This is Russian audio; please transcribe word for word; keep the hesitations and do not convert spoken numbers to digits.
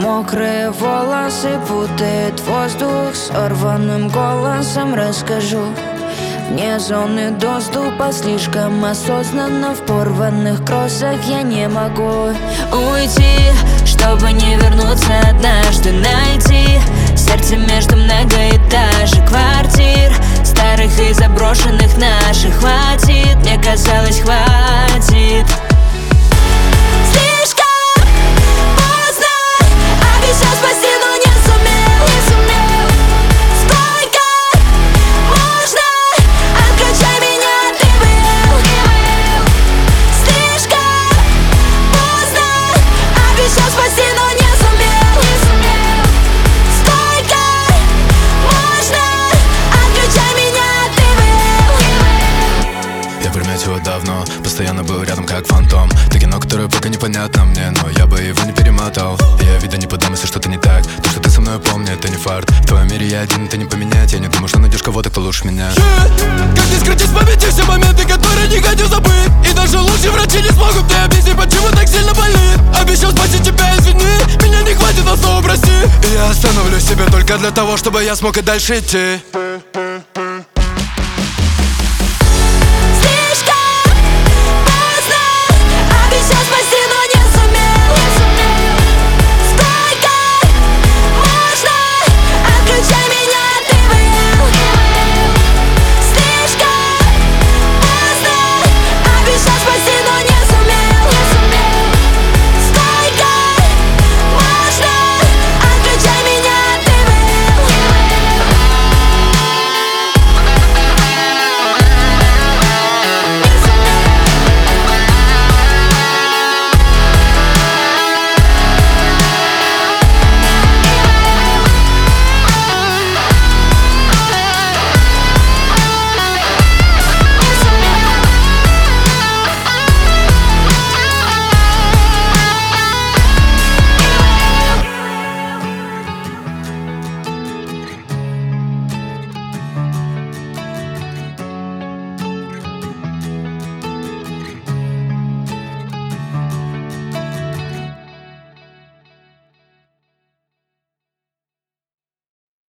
Мокрые волосы путает воздух. Сорванным голосом расскажу. Вне зоны доступа, слишком осознанно. В порванных кроссах я не могу уйти, чтобы не вернуться однажды. Найти сердце между многоэтажек, квартир старых и заброшенных наших. Хватит, мне казалось, хватит. Давно, постоянно был рядом как фантом. Ты кино, которое пока непонятно мне, но я бы его не перемотал. Я вида не подам, если что-то не так. То, что ты со мной, помни, это не фарт. В твоем мире я один, это не поменять. Я не думаю, что найдешь кого-то, кто лучше меня. yeah. Как не скрыть из памяти все моменты, которые не хочу забыть. И даже лучшие врачи не смогут мне объяснить, почему так сильно болит. Обещал спасти тебя, извини, меня не хватит, но снова прости. И я остановлю себя только для того, чтобы я смог и дальше идти.